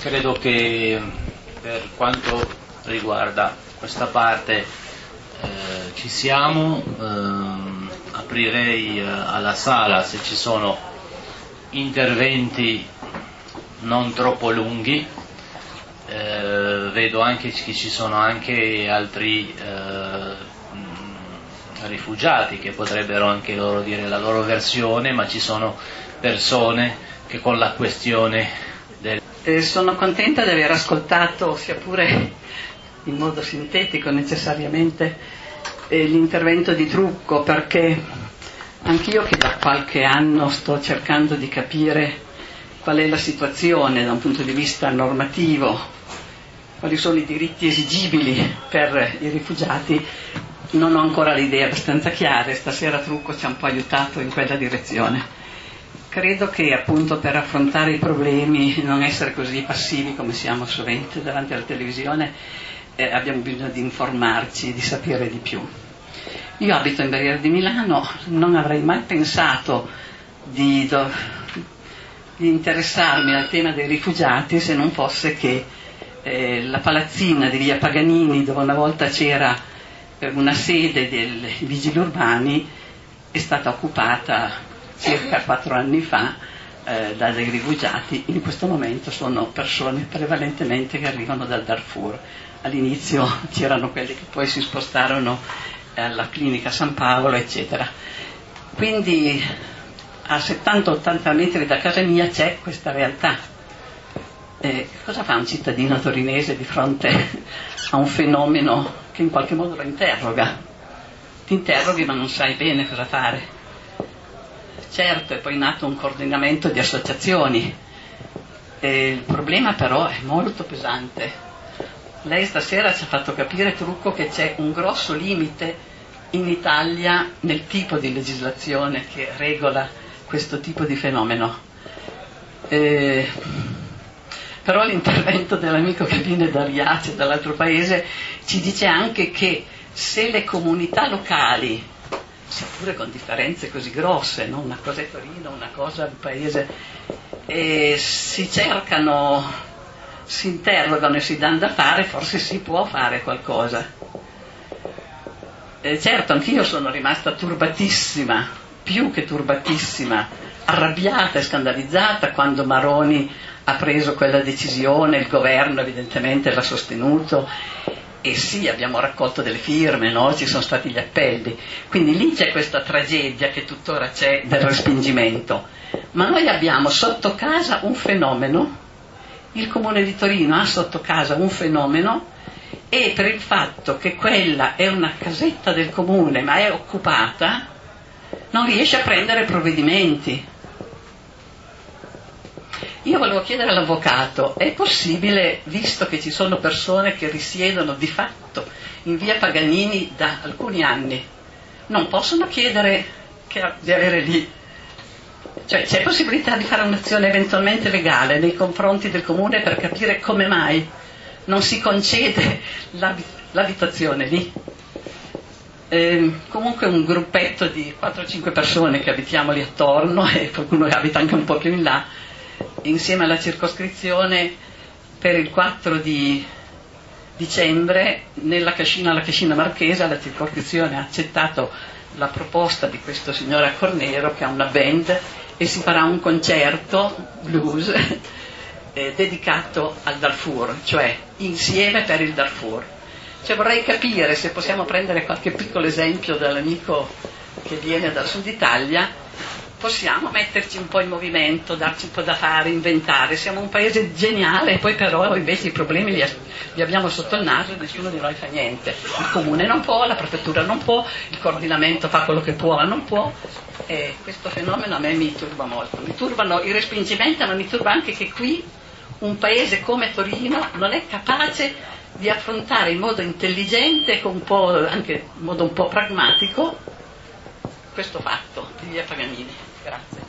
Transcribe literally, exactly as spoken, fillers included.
credo che per quanto riguarda questa parte eh, ci siamo. ehm, aprirei eh, alla sala se ci sono interventi non troppo lunghi. Eh, vedo anche che ci sono anche altri eh, rifugiati che potrebbero anche loro dire la loro versione, ma ci sono persone che con la questione del... Eh, sono contenta di aver ascoltato, sia pure in modo sintetico necessariamente, eh, l'intervento di Trucco, perché anch'io che da qualche anno sto cercando di capire qual è la situazione da un punto di vista normativo, quali sono i diritti esigibili per i rifugiati, non ho ancora le idee abbastanza chiare. Stasera Trucco ci ha un po' aiutato in quella direzione. Credo che appunto per affrontare i problemi, non essere così passivi come siamo sovente davanti alla televisione, eh, abbiamo bisogno di informarci, di sapere di più. Io abito in Barriera di Milano, non avrei mai pensato di, do, di interessarmi al tema dei rifugiati se non fosse che eh, la palazzina di via Paganini, dove una volta c'era eh, una sede dei vigili urbani, è stata occupata circa quattro anni fa eh, da dei rifugiati. In questo momento sono persone prevalentemente che arrivano dal Darfur. All'inizio c'erano quelli che poi si spostarono alla clinica San Paolo, eccetera. Quindi a settanta ottanta metri da casa mia c'è questa realtà. Eh, cosa fa un cittadino torinese di fronte a un fenomeno che in qualche modo lo interroga? Ti interroghi ma non sai bene cosa fare. Certo, è poi nato un coordinamento di associazioni. E il problema però è molto pesante. Lei stasera ci ha fatto capire, Trucco, che c'è un grosso limite in Italia nel tipo di legislazione che regola questo tipo di fenomeno. Eh, però l'intervento dell'amico che viene da Riace, dall'altro paese, ci dice anche che se le comunità locali, seppure con differenze così grosse, no? Una cosa è Torino, una cosa è un paese, e si cercano, si interrogano e si danno da fare, forse si può fare qualcosa. E certo, anch'io sono rimasta turbatissima, più che turbatissima, arrabbiata e scandalizzata quando Maroni ha preso quella decisione, il governo evidentemente l'ha sostenuto. E sì, abbiamo raccolto delle firme, no? Ci sono stati gli appelli, quindi lì c'è questa tragedia che tuttora c'è del respingimento. Ma noi abbiamo sotto casa un fenomeno, il Comune di Torino ha sotto casa un fenomeno, e per il fatto che quella è una casetta del Comune ma è occupata, non riesce a prendere provvedimenti. Io volevo chiedere all'avvocato, è possibile, visto che ci sono persone che risiedono di fatto in via Paganini da alcuni anni, non possono chiedere che, di avere lì, cioè c'è possibilità di fare un'azione eventualmente legale nei confronti del comune per capire come mai non si concede l'abitazione lì? Eh, comunque un gruppetto di quattro o cinque persone che abitiamo lì attorno, e qualcuno che abita anche un po' più in là, insieme alla circoscrizione, per il quattro di dicembre nella cascina, la cascina marchesa, la circoscrizione ha accettato la proposta di questo signore a Cornero che ha una band, e si farà un concerto blues eh, dedicato al Darfur, cioè insieme per il Darfur. Cioè vorrei capire se possiamo prendere qualche piccolo esempio dall'amico che viene dal sud Italia. Possiamo metterci un po' in movimento, darci un po' da fare, inventare. Siamo un paese geniale, e poi però invece i problemi li, li abbiamo sotto il naso e nessuno di noi fa niente. Il comune non può, la prefettura non può, il coordinamento fa quello che può ma non può. E questo fenomeno a me mi turba molto. Mi turbano i respingimenti, ma mi turba anche che qui un paese come Torino non è capace di affrontare in modo intelligente e con un po', anche in modo un po' pragmatico questo fatto di via Paganini. Grazie.